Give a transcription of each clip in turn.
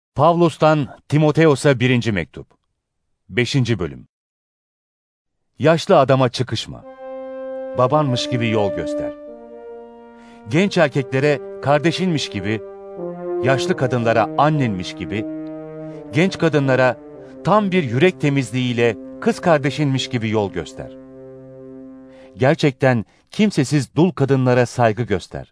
Pavlus'tan Timoteos'a 1. Mektup 5. Bölüm. Yaşlı adama çıkışma. Babanmış gibi yol göster. Genç erkeklere kardeşinmiş gibi, yaşlı kadınlara annenmiş gibi, genç kadınlara tam bir yürek temizliğiyle kız kardeşinmiş gibi yol göster. Gerçekten kimsesiz dul kadınlara saygı göster.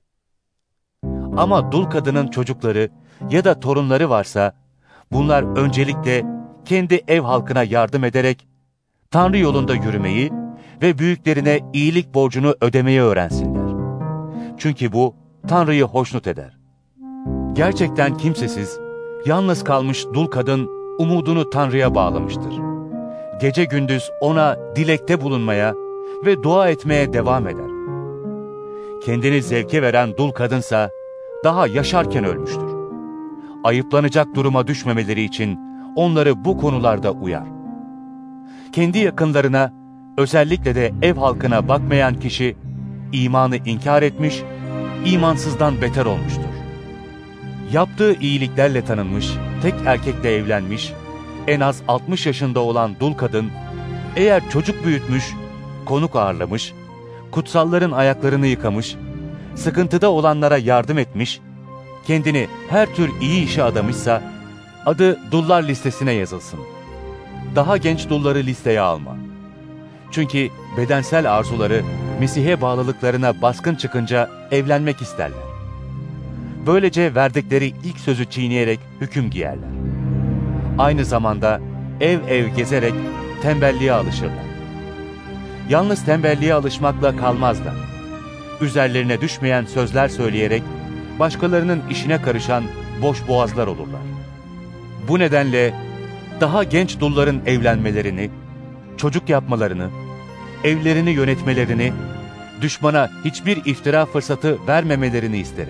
Ama dul kadının çocukları ya da torunları varsa, bunlar öncelikle kendi ev halkına yardım ederek Tanrı yolunda yürümeyi ve büyüklerine iyilik borcunu ödemeyi öğrensinler. Çünkü bu Tanrı'yı hoşnut eder. Gerçekten kimsesiz, yalnız kalmış dul kadın umudunu Tanrı'ya bağlamıştır. Gece gündüz ona dilekte bulunmaya ve dua etmeye devam eder. Kendini zevke veren dul kadınsa daha yaşarken ölmüştür. Ayıplanacak duruma düşmemeleri için onları bu konularda uyar. Kendi yakınlarına, özellikle de ev halkına bakmayan kişi, imanı inkar etmiş, imansızdan beter olmuştur. Yaptığı iyiliklerle tanınmış, tek erkekle evlenmiş, en az 60 yaşında olan dul kadın, eğer çocuk büyütmüş, konuk ağırlamış, kutsalların ayaklarını yıkamış, sıkıntıda olanlara yardım etmiş, kendini her tür iyi işe adamışsa, adı dullar listesine yazılsın. Daha genç dulları listeye alma. Çünkü bedensel arzuları Mesih'e bağlılıklarına baskın çıkınca evlenmek isterler. Böylece verdikleri ilk sözü çiğneyerek hüküm giyerler. Aynı zamanda ev ev gezerek tembelliğe alışırlar. Yalnız tembelliğe alışmakla kalmazlar. Üzerlerine düşmeyen sözler söyleyerek başkalarının işine karışan boş boğazlar olurlar. Bu nedenle daha genç dulların evlenmelerini, çocuk yapmalarını, evlerini yönetmelerini, düşmana hiçbir iftira fırsatı vermemelerini isterim.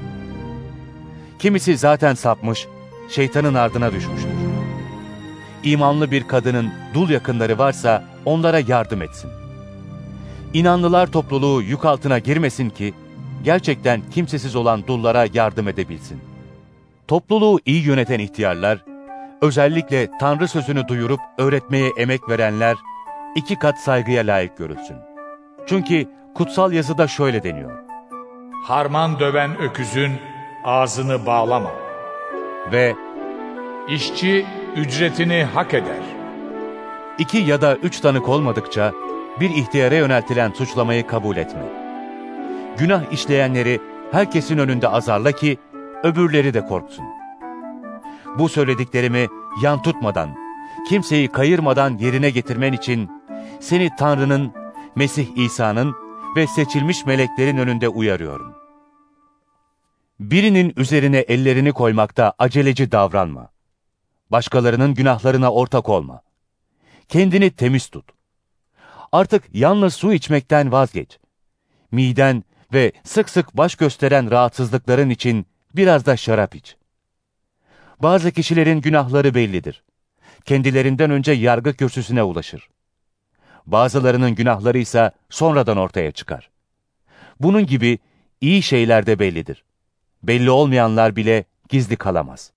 Kimisi zaten sapmış, şeytanın ardına düşmüştür. İmanlı bir kadının dul yakınları varsa onlara yardım etsin. İnanlılar topluluğu yük altına girmesin ki, gerçekten kimsesiz olan dullara yardım edebilsin. Topluluğu iyi yöneten ihtiyarlar, özellikle Tanrı sözünü duyurup öğretmeye emek verenler, 2 kat saygıya layık görülsün. Çünkü kutsal yazıda şöyle deniyor: Harman döven öküzün ağzını bağlama. Ve İşçi ücretini hak eder. 2 ya da 3 tanık olmadıkça bir ihtiyara yöneltilen suçlamayı kabul etme. Günah işleyenleri herkesin önünde azarla ki öbürleri de korksun. Bu söylediklerimi yan tutmadan, kimseyi kayırmadan yerine getirmen için seni Tanrı'nın, Mesih İsa'nın ve seçilmiş meleklerin önünde uyarıyorum. Birinin üzerine ellerini koymakta aceleci davranma. Başkalarının günahlarına ortak olma. Kendini temiz tut. Artık yalnız su içmekten vazgeç. Miden ve sık sık baş gösteren rahatsızlıkların için biraz da şarap iç. Bazı kişilerin günahları bellidir. Kendilerinden önce yargı kürsüsüne ulaşır. Bazılarının günahları ise sonradan ortaya çıkar. Bunun gibi iyi şeyler de bellidir. Belli olmayanlar bile gizli kalamaz.